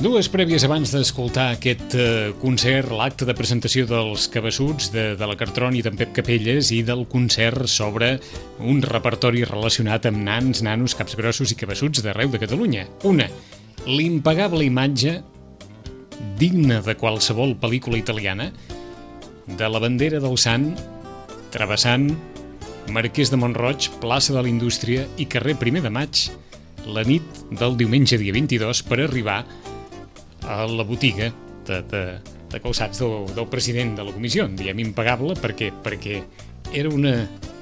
Dues prèvies abans d'escoltar aquest concert, l'acte de presentació dels Cabeçuts, de la Cartroni i d'en Pep Capelles, i del concert sobre un repertori relacionat amb nans, nanos, capgrossos i cabeçuts d'arreu de Catalunya. Una, l'impagable imatge, digna de qualsevol pel·lícula italiana, de la bandera del Sant travessant Marquès de Mont-roig, plaça de la Indústria i carrer Primer de Maig, la nit del diumenge dia 22, per arribar a la botiga de calçats del president de la comissió. En diem impagable perquè era una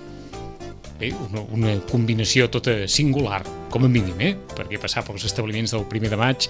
combinació tota singular, com a mínim, perquè passar pels establiments del Primer de Maig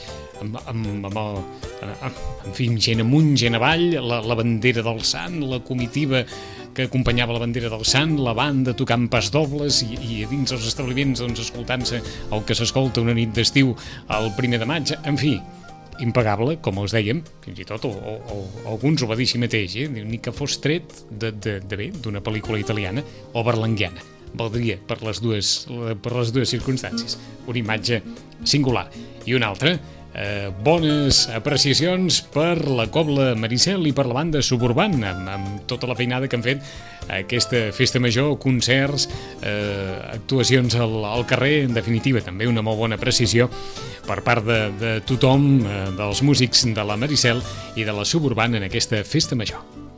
en fi, gent amunt, gent avall, la bandera del Sant, la comitiva que acompanyava la bandera del Sant, la banda tocant pas dobles i a dins els establiments escoltant-se el que s'escolta una nit d'estiu al Primer de Maig. En fi, impagable, com us dèiem, fins i tot alguns ho va dir així mateix, ni que fos tret d'una pel·lícula italiana o berlanguiana. Valdria per les dues circumstàncies. Una imatge singular. I una altra, bones apreciacions per la Cobla Maricel i per la banda Suburban, amb tota la feinada que han fet aquesta festa major, concerts, actuacions al carrer. En definitiva, també una molt bona apreciació per part de tothom, dels músics de la Maricel i de la Suburban en aquesta festa major.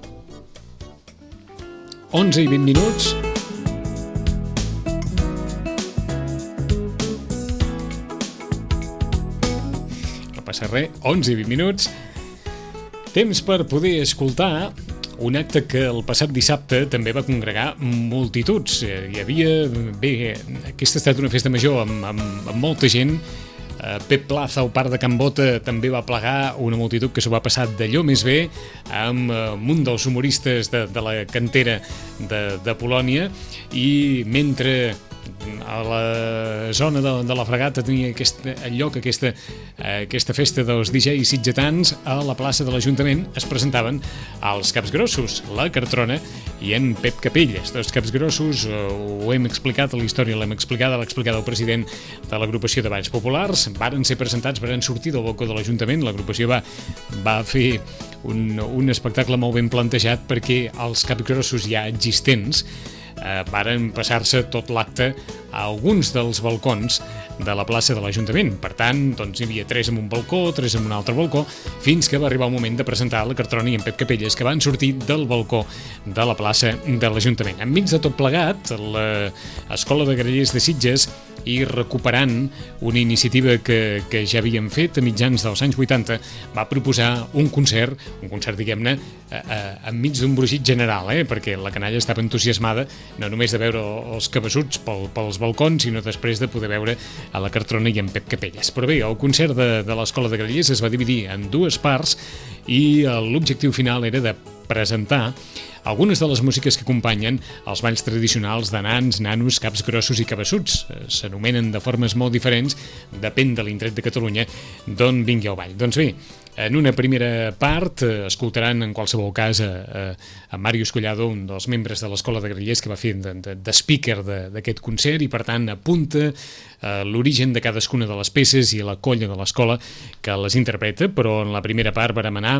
11:20. Passa res, 11:20. Temps per poder escoltar un acte que el passat dissabte també va congregar multituds. Hi havia, aquesta ha estat una festa major amb molta gent. Pep Plaza al Parc de Can Bota també va plegar una multitud que s'ho va passar d'allò més bé, amb un dels humoristes de la cantera de Polònia, i mentre a la zona de la Fregata tenia lloc aquesta festa dels DJs sitgetans, a la plaça de l'Ajuntament es presentaven els capgrossos, la Cartrona i en Pep Capelles. Dos capgrossos, ho hem explicat, la història l'hem explicada, l'ha explicat el president de l'agrupació de Balls Populars. Varen ser presentats, varen sortir del balcó de l'Ajuntament. L'agrupació va fer un espectacle molt ben plantejat, perquè els capgrossos ja existents varen passar-se tot l'acte a alguns dels balcons de la plaça de l'Ajuntament. Per tant, hi havia 3 en un balcó, 3 en un altre balcó, fins que va arribar el moment de presentar la Cartroni i en Pep Capelles, que van sortir del balcó de la plaça de l'Ajuntament. Enmig de tot plegat, l'Escola de Grallers de Sitges, i recuperant una iniciativa que ja havíem fet a mitjans dels anys 80, va proposar un concert, diguem-ne, enmig d'un brogit general, perquè la canalla estava entusiasmada no només de veure els cabeçuts pels balcons, sinó després de poder veure a la Cartrona i en Pep Capelles. Però bé, el concert de l'Escola de Grallers es va dividir en 2 parts i l'objectiu final era de presentar algunes de les músiques que acompanyen els balls tradicionals de nans, nanos, caps grossos i cabeçuts. S'anomenen de formes molt diferents, depèn de l'indret de Catalunya d'on vingui el ball. Doncs bé, en una primera part escoltaran en qualsevol cas a Màrius Collado, un dels membres de l'Escola de Grallers, que va fer de speaker d'aquest concert, i per tant apunta l'origen de cadascuna de les peces i la colla de l'escola que les interpreta. Però en la primera part vam anar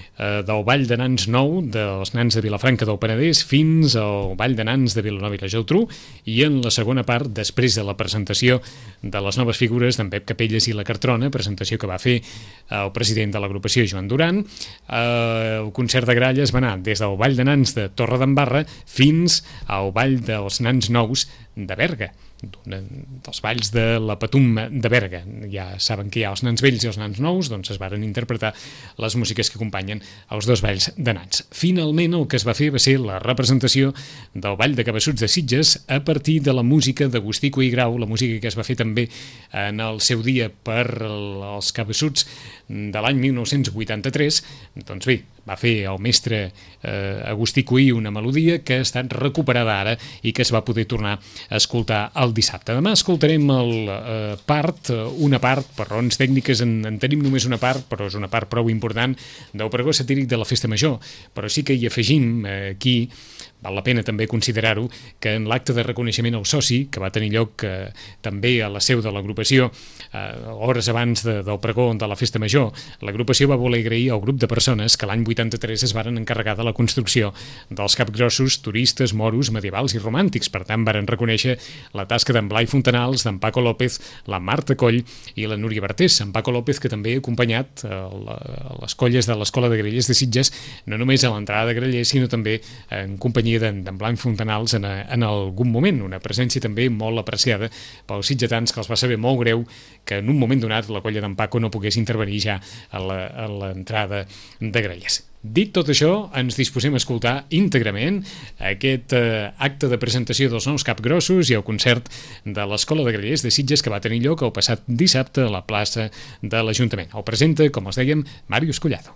del Ball de Nans nou, dels nans de Vilafranca del Penedès, fins al Ball de Nans de Vilanova i la Geltrú, i en la segona part, després de la presentació de les noves figures d'en Pep Capelles i la Cartrona, presentació que va fer el president de l'agrupació, Joan Duran, el concert de gralles va anar des del Ball de Nans de Torredembarra fins al Ball dels Nans nous de Berga, dels balls de la Patum de Berga. Ja saben que hi ha els nans vells i els nans nous, doncs es varen interpretar les músiques que acompanyen els 2 balls de nans. Finalment, el que es va fer va ser la representació del Ball de Cabeçuts de Sitges a partir de la música d'Agustí Cuí Grau, la música que es va fer també en el seu dia per els cabeçuts de l'any 1983. Doncs bé, va fer el mestre Agustí Cuí una melodia que ha estat recuperada ara i que es va poder tornar a escoltar el dissabte. Demà escoltarem una part, per raons tècniques en tenim només una part, però és una part prou important, del pregó satíric de la Festa Major. Però sí que hi afegim aquí val la pena també considerar-ho, que en l'acte de reconeixement al soci, que va tenir lloc també a la seu de l'agrupació, hores abans del pregó de la Festa Major, l'agrupació va voler agrair al grup de persones que l'any 83 es varen encarregar de la construcció dels capgrossos turistes, moros, medievals i romàntics. Per tant, varen reconèixer la tasca d'en Blai Fontanals, d'en Paco López, la Marta Coll i la Núria Bartés. En Paco López, que també ha acompanyat les colles de l'Escola de Grallers de Sitges, no només a l'entrada de Grallers, sinó també en companyia d'en Blai Fontanals en algun moment. Una presència també molt apreciada pels sitgetans, que els va saber molt greu que en un moment donat la colla d'en Paco no pogués intervenir ja a l'entrada de Grallers. Dit tot això, ens disposem a escoltar íntegrament aquest acte de presentació dels nous capgrossos i el concert de l'Escola de Grallers de Sitges que va tenir lloc el passat dissabte a la plaça de l'Ajuntament. El presenta, com els dèiem, Màrius Collado.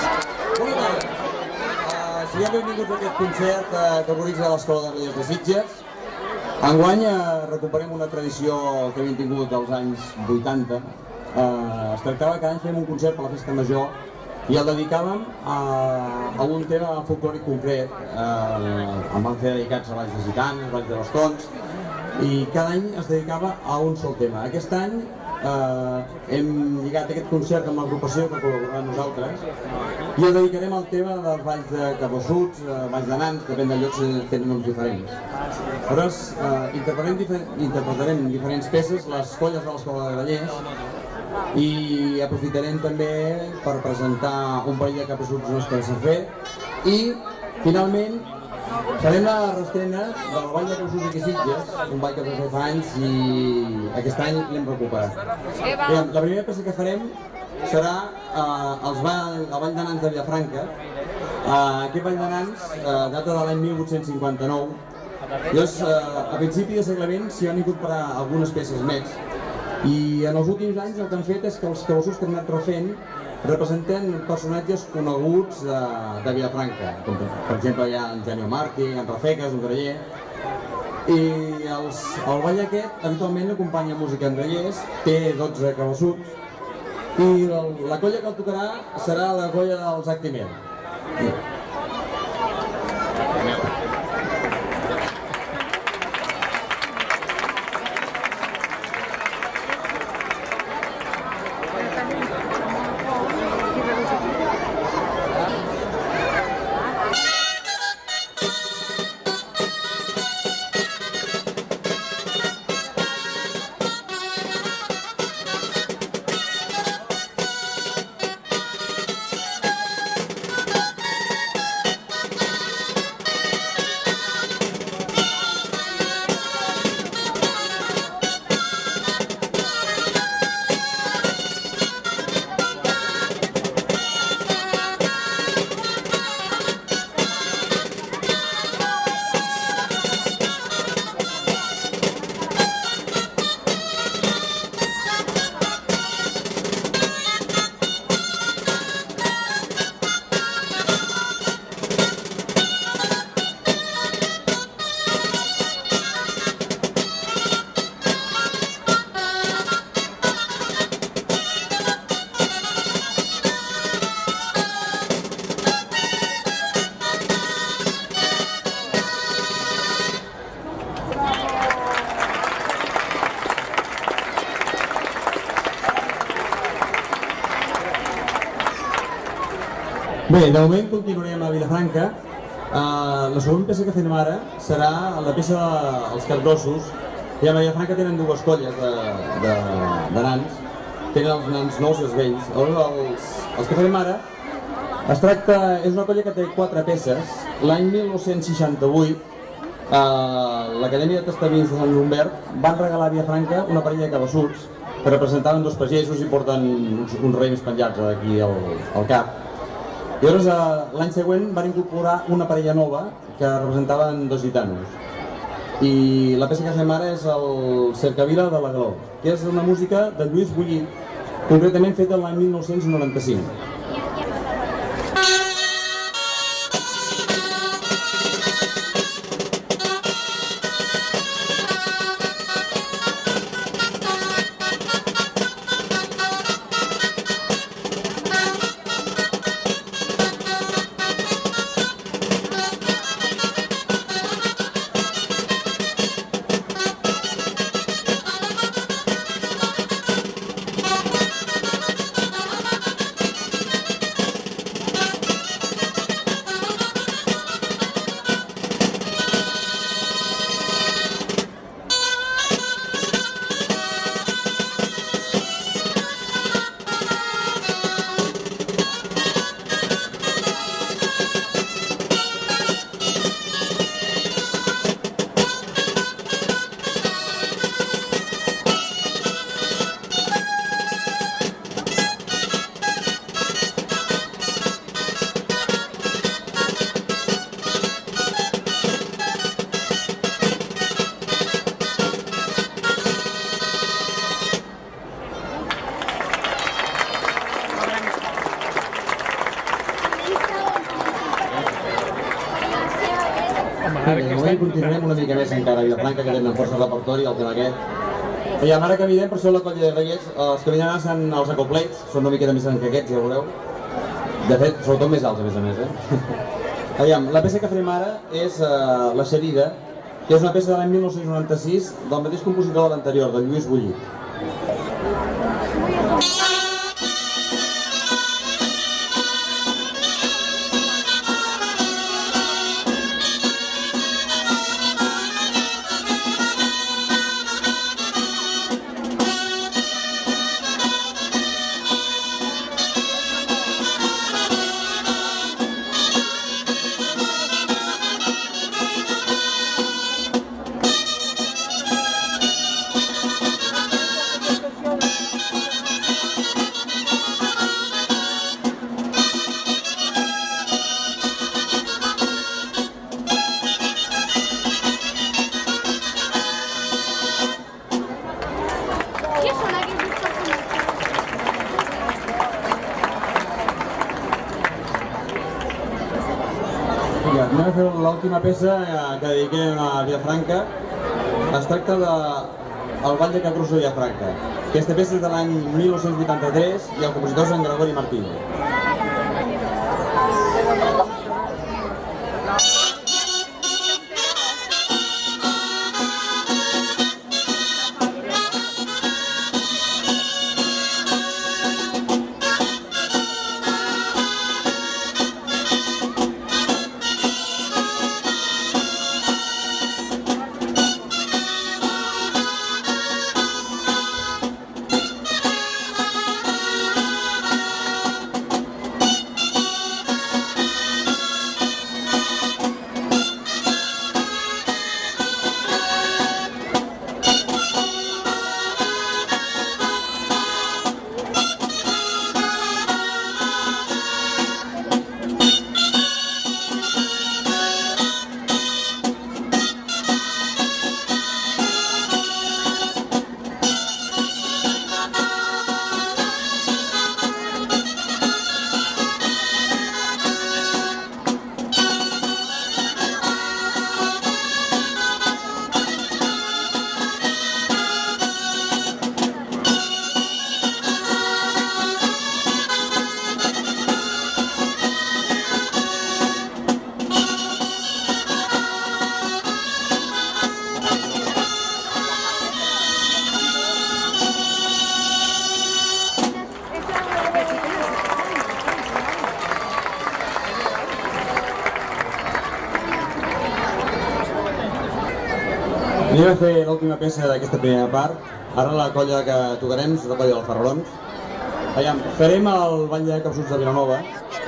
Sigueu benvinguts a aquest concert que organitza l'Escola de Grallers de Sitges. Enguany recuperem una tradició que havíem tingut dels anys 80. Es tractava que cada any fèiem un concert per la Festa Major i el dedicàvem a un tema folclòric concret. En van fer dedicats a Valls de Gitanes, Valls de Bastons, i cada any es dedicava a un sol tema. Aquest any hem lligat aquest concert amb l'agrupació que col·laborarà amb nosaltres i el dedicarem al tema dels Valls de Cabossuts, Valls de Nans, depèn del lloc si tenen noms diferents. Aleshores, interpretarem diferents peces, les colles de l'Escola de Grallers, i aprofitarem també per presentar un parell de capassuts nous que s'han fet i finalment farem la restrena del Ball de Cabassuts aquí a Sitges, un ball que es va fer fa anys i aquest any l'hem recuperat. La primera peça que farem serà el Ball de Nans de Vilafranca. Aquest Ball de Nans data de l'any 1859. Llavors, a principi de segle XX s'hi van incorporar algunes peces més i en els últims anys el que han fet és que els cabassuts que han anat refent representen personatges coneguts de Vilafranca, com per exemple hi ha en Genio Martí, en Rafeques, un graller, i el ball aquest habitualment acompanya música en grallers, té 12 cabassuts i la colla que el tocarà serà la colla dels Actimel. Bé, de moment continuarem a Vilafranca. La següent peça que fem ara serà la peça dels capgrossos. I a Vilafranca tenen dues colles de nans. Tenen els nans nous i els vells. Llavors, els que farem ara, és una colla que té 4 peces. L'any 1968, l'Acadèmia de Testaments de Sant Humbert van regalar a Vilafranca una parella de cabassuts que representaven dos pagesos i porten uns rems penjats aquí al cap. I llavors l'any següent van incorporar una parella nova que representaven dos gitanos. I la peça que fem ara és el Cercavila de l'Agló, que és una música de Lluís Bullit, concretament feta l'any 1995. de moment continuarem una mica més encara a Vilafranca, que tenen força repertori, el tema aquest. I ara que anirem, per això la colla de Reyes, els que vindran són els acoplets, són una miqueta més grans que aquests, ja veureu. De fet, sobretot més alts, a més, Aviam, la peça que farem ara és La Xerida, que és una peça de l'any 1996 del mateix compositor de l'anterior, de Lluís Bullit. Anem a fer l'última peça que dediquem a Vilafranca. Es tracta de El ball de Capruso i Vilafranca. Aquesta peça és de l'any 1983 i el compositor és en Gregori Martín. Anem a fer l'última peça d'aquesta primera part. Ara la colla que tocarem és la colla dels Ferrarons. Aviam, farem el ball de capsuts de Vilanova.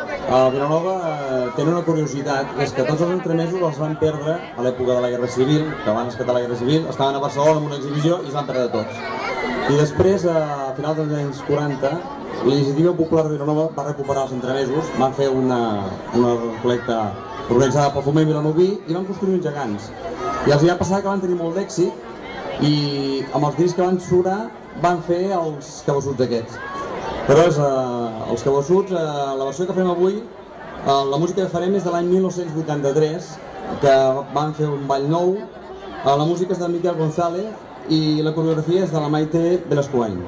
A Vilanova tenen una curiositat, és que tots els entremesos els van perdre a l'època de la Guerra Civil, que van esclatar la Guerra Civil, estaven a Barcelona amb una exhibició i es van perdre tots. I després, a finals dels anys 40, la Iniciativa Popular de Vilanova va recuperar els entremesos, van fer una col·lecta organitzada pel foment vilanoví i van construir uns gegants. I els va passar que van tenir molt d'èxit i amb els diners que van sobrar van fer els cabassuts aquests. Però els cabassuts, la versió que farem avui, la música que farem és de l'any 1983, que van fer un ball nou, la música és de Miquel González i la coreografia és de la Maite Velascoany.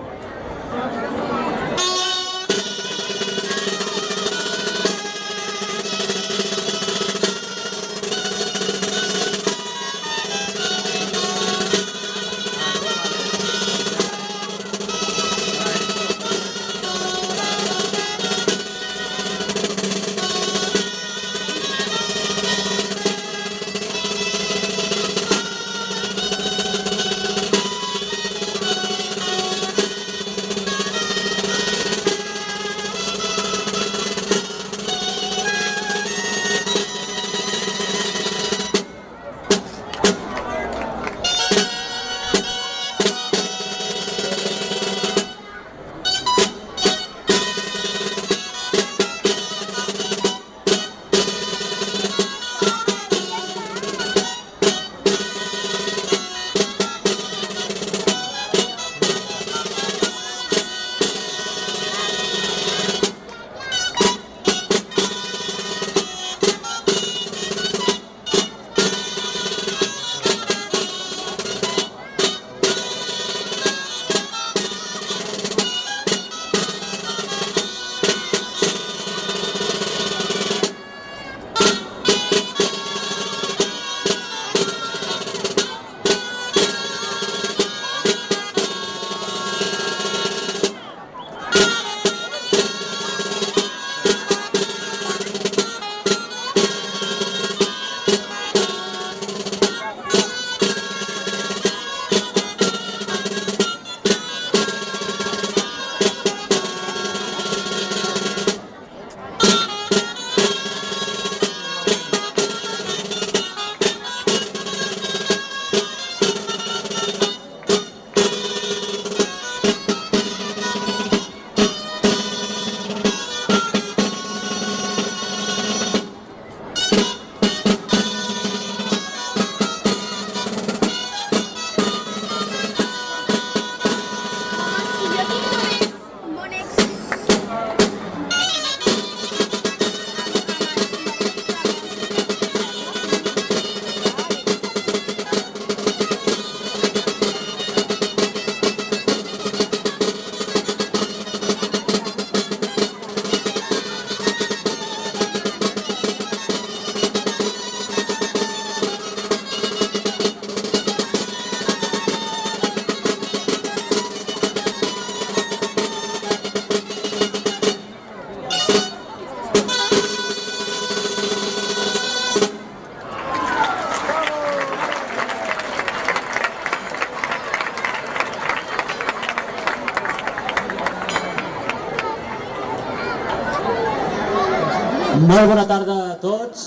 Molt bona tarda a tots.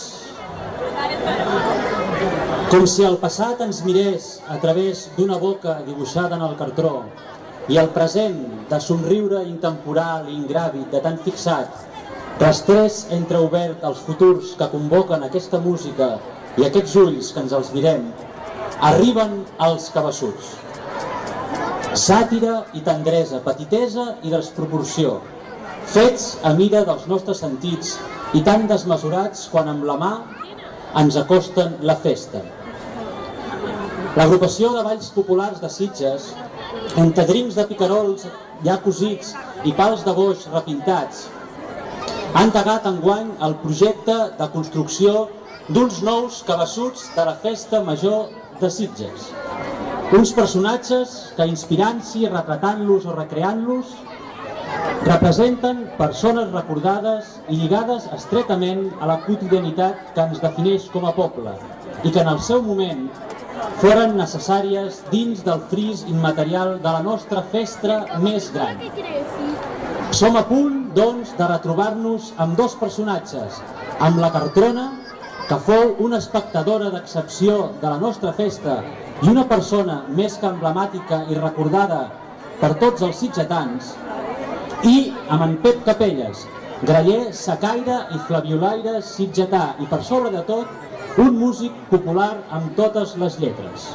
Com si el passat ens mirés a través d'una boca dibuixada en el cartró i el present, de somriure intemporal i ingràvid de tan fixat, rastrés entreobert els futurs que convoquen aquesta música i aquests ulls que ens els mirem, arriben els cabassuts. Sàtira i tendresa, petitesa i desproporció, fets a mida dels nostres sentits i tan desmesurats quan amb la mà ens acosten la festa. L'agrupació de balls populars de Sitges, entre drincs de picarols ja cosits i pals de boix repintats, han endegat enguany el projecte de construcció d'uns nous cabassuts de la Festa Major de Sitges. Uns personatges que, inspirant-s'hi, retratant-los o recreant-los, representen persones recordades i lligades estretament a la quotidianitat que ens defineix com a poble i que en el seu moment foren necessàries dins del fris immaterial de la nostra festa més gran. Som a punt, doncs, de retrobar-nos amb dos personatges, amb la Cartrona, que fou una espectadora d'excepció de la nostra festa i una persona més que emblemàtica i recordada per tots els sitgetans, i amb en Pep Capelles, graller, sacaire i flabiolaire sitgetà i, per sobre de tot, un músic popular amb totes les lletres.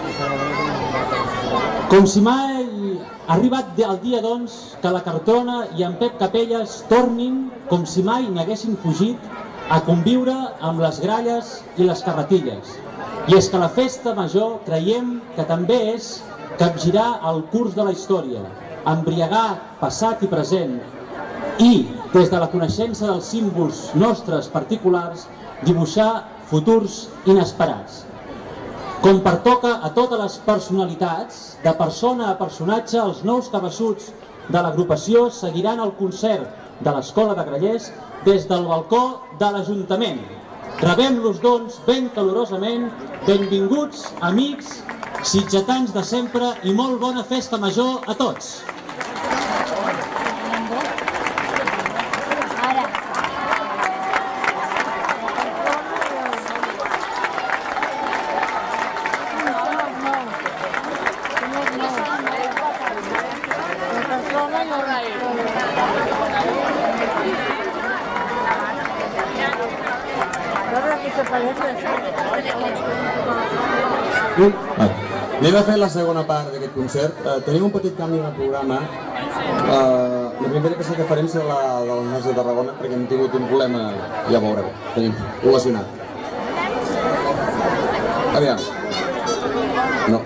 Com si mai ha arribat el dia, doncs, que la Cartrona i en Pep Capelles tornin, com si mai n'haguessin fugit, a conviure amb les gralles i les carretilles. I és que la festa major creiem que també és capgirar el curs de la història, embriagar passat i present i, des de la coneixença dels símbols nostres particulars, dibuixar futurs inesperats. Com pertoca a totes les personalitats, de persona a personatge, els nous cabassuts de l'agrupació seguiran el concert de l'Escola de Grallers des del balcó de l'Ajuntament. Rebem-los, doncs, ben calorosament. Benvinguts, amics, sitgetans de sempre, i molt bona festa major a tots. Anem a fer la segona part d'aquest concert. Tenim un petit canvi de programa. La primera que farem serà la del Nas de Tarragona, perquè hem tingut un problema, ja veureu, tenim relacionat. Aviam. No.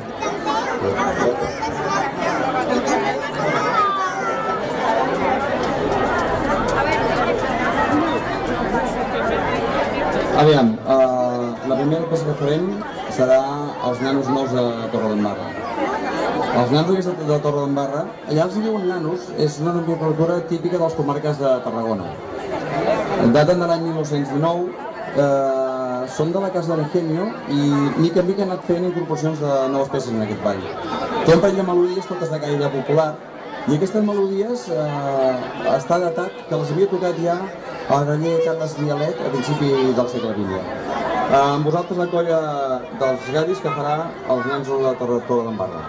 Aviam, la primera cosa que farem serà els nanos nous de Torredembarra. Els nanos de Torredembarra, allà els diuen nanos, és una nomenclatura típica de les comarques de Tarragona. Daten de l'any 1919, són de la casa de l'Ingenio i mica en mica han anat fent incorporacions de noves peces en aquest ball. Té un parell de melodies totes de caire popular i aquestes melodies està datat que les havia tocat ja el graller Carles Vialet a principi del segle XX. Amb vosaltres la colla dels gallis que farà els nens de Torredembarra.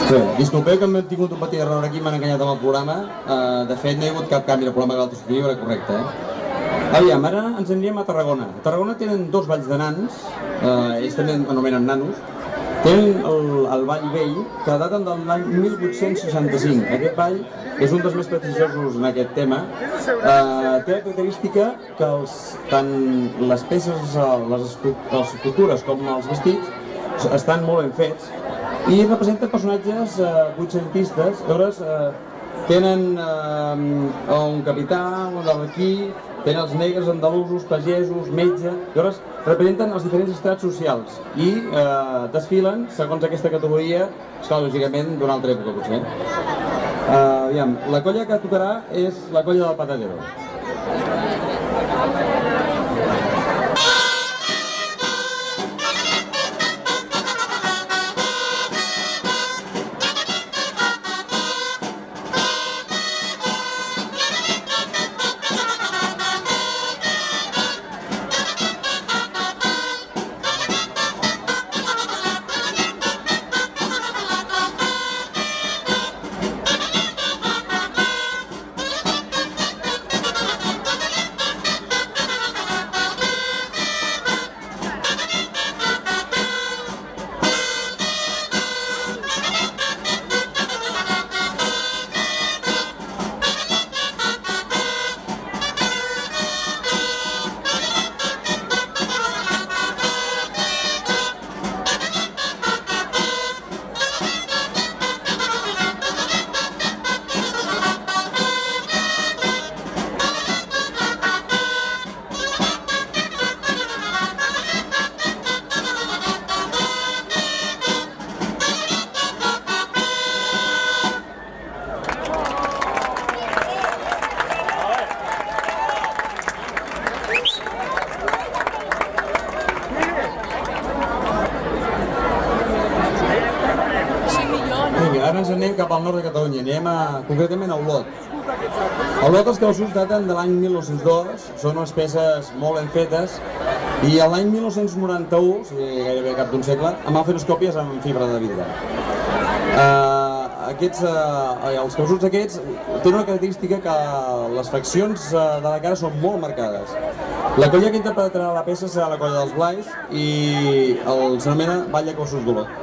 Sí, disculpeu que m'he tingut un petit error aquí, m'han enganyat amb el programa. De fet, no hi ha hagut cap canvi del programa que l'altre superior, era correcte, Aviam, ara ens anirem a Tarragona. A Tarragona tenen dos balls de nans, ells també anomenen nanos. Tenen el ball vell, que daten de l'any 1865. Aquest ball és un dels més prestigiosos en aquest tema. Té la característica que tant les peces, les escultures com els vestits estan molt ben fets i representen personatges vuitcentistes. Llavors tenen un capità, un arlequí, tenen els negres, andalusos, pagesos, metge. Llavors representen els diferents estrats socials i desfilen segons aquesta categoria, esclar, lògicament d'una altra època potser. Aviam, la colla que tocarà és la colla del Patadero. Ara ens anem cap al nord de Catalunya, anem concretament a Olot. A Olot els calçots daten de l'any 1902, són unes peces molt ben fetes, i l'any 1991, o sigui, gairebé cap d'un segle, em van fer unes còpies amb fibra de vidre. Els calçots aquests tenen una característica que les fraccions de la cara són molt marcades. La colla que interpretarà la peça serà la colla dels Blais i s'anomena Ball de Calçots d'Olot.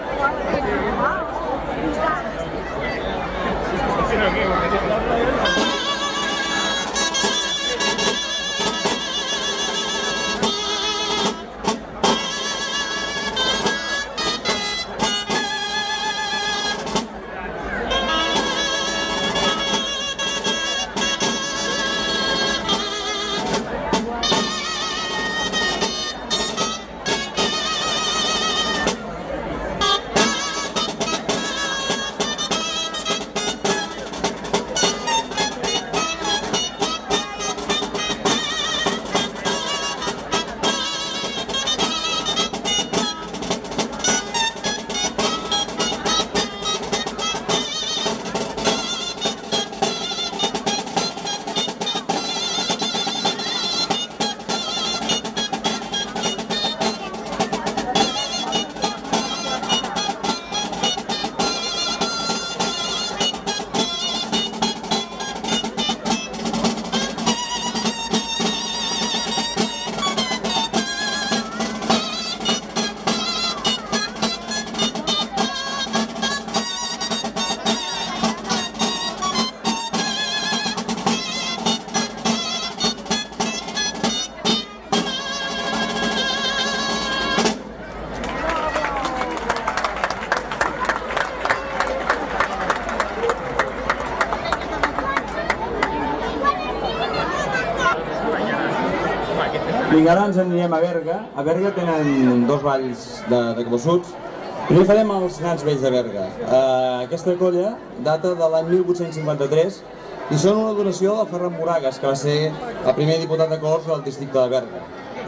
Vinga, ara ens anirem a Berga. A Berga tenen dos balls de calçots. Primer farem els nans vells de Berga. Aquesta colla data de l'any 1853 i són una donació de Ferran Moragas, que va ser el primer diputat de Corts del districte de Berga.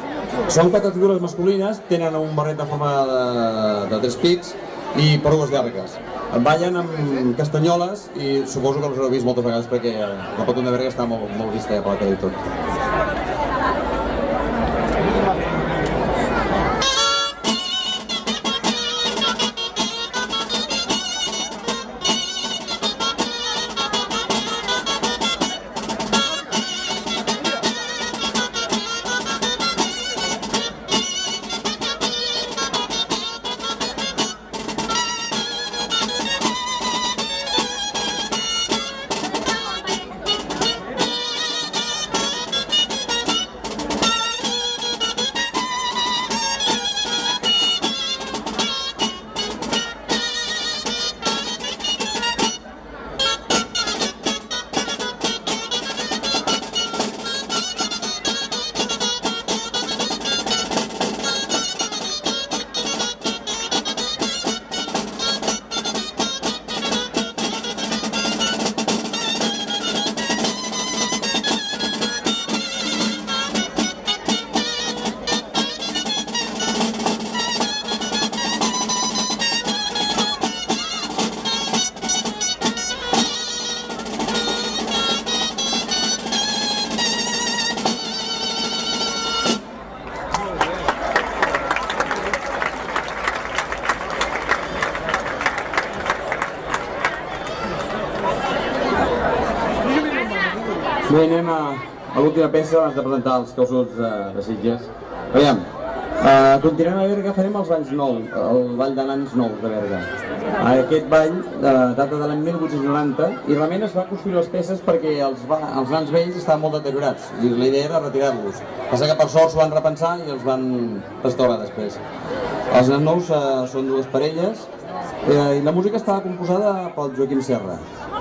Són quatre figures masculines, tenen un barret de forma de tres pics i perugues llargues. Ballen amb castanyoles i suposo que els heu vist moltes vegades perquè la Patum de Berga està molt vista per la tele i tot. Bé, anem a l'última peça abans de presentar els causuts de Sitges. Aviam, continuem a Berga, farem els balls nous, el ball de nans nous de Berga. Aquest ball data de l'any 1890 i realment es van construir les peces perquè els nans vells estaven molt deteriorats i la idea era retirar-los. Passa que per sort s'ho van repensar i els van restaurar després. Els nans nous són dues parelles i la música estava composada pel Joaquim Serra.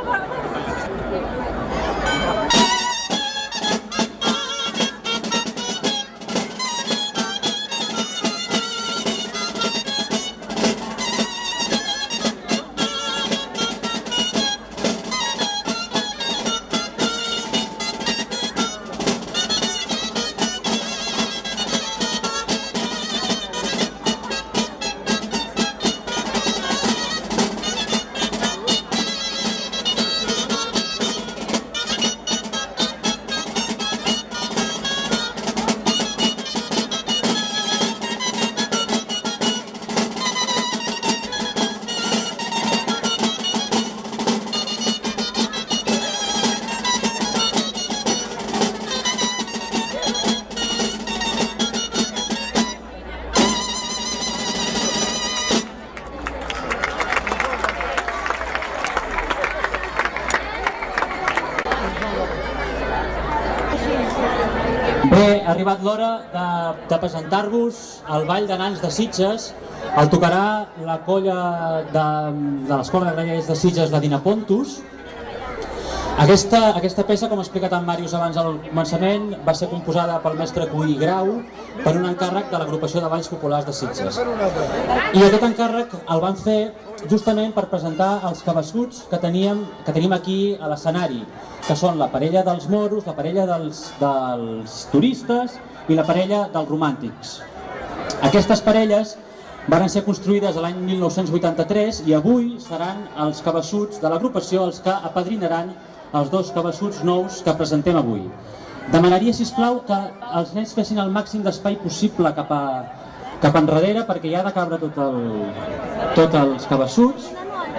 Bé, ha arribat l'hora de presentar-vos el Ball de Nans de Sitges. El tocarà la colla de l'Escola de Grallers de Sitges de Dinapontus. Aquesta peça, com ha explicat en Màrius abans al començament, va ser composada pel mestre Cuí Grau per un encàrrec de l'Agrupació de Balls Populars de Sitges. I aquest encàrrec el van fer justament per presentar els cabassuts que tenim aquí a l'escenari, que són la parella dels moros, la parella dels turistes i la parella dels romàntics. Aquestes parelles van ser construïdes l'any 1983 i avui seran els cabassuts de l'agrupació els que apadrinaran els dos cabassuts nous que presentem avui. Demanaria, sisplau, que els nens fessin el màxim d'espai possible cap enrere perquè hi ha de cabre tots els cabassuts.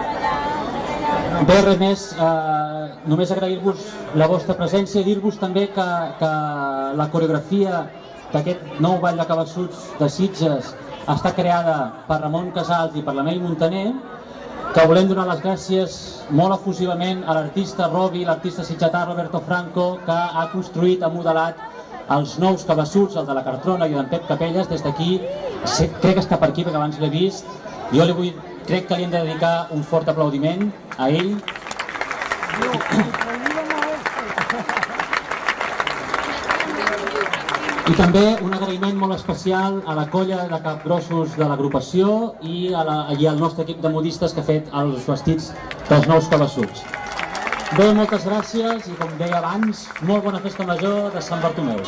Bé, res més, només agrair-vos la vostra presència i dir-vos també que la coreografia d'aquest nou ball de cabassuts de Sitges està creada per Ramon Casals i per la Mei Montaner, que volem donar les gràcies molt efusivament a l'artista Robi, l'artista sitgetà Roberto Franco, que ha construït, ha modelat els nous cabassuts, el de la Cartrona i d'en Pep Capelles. Des d'aquí, crec que està per aquí perquè abans l'he vist, crec que li hem de dedicar un fort aplaudiment a ell. I també un agraïment molt especial a la colla de capgrossos de l'agrupació i al nostre equip de modistes que ha fet els vestits dels nous cabassuts. Bé, moltes gràcies i com deia abans, molt bona festa major de Sant Bartomeu.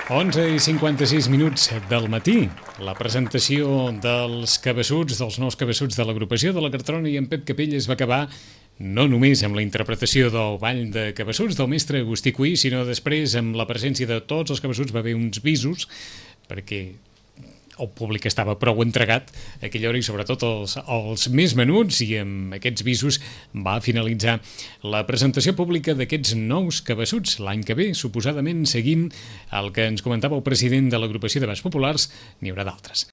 11:56 del matí, la presentació dels cabassuts, dels nous cabassuts de l'agrupació de la Cartrona i en Pep Capelles va acabar no només amb la interpretació del ball de cabassuts del mestre Agustí Cuí, sinó després amb la presència de tots els cabassuts va haver uns visos, perquè el públic estava prou entregat a aquella hora i sobretot els més menuts, i amb aquests visos va finalitzar la presentació pública d'aquests nous cabassuts. L'any que ve, suposadament, seguint el que ens comentava el president de l'agrupació de Balls Populars, n'hi haurà d'altres.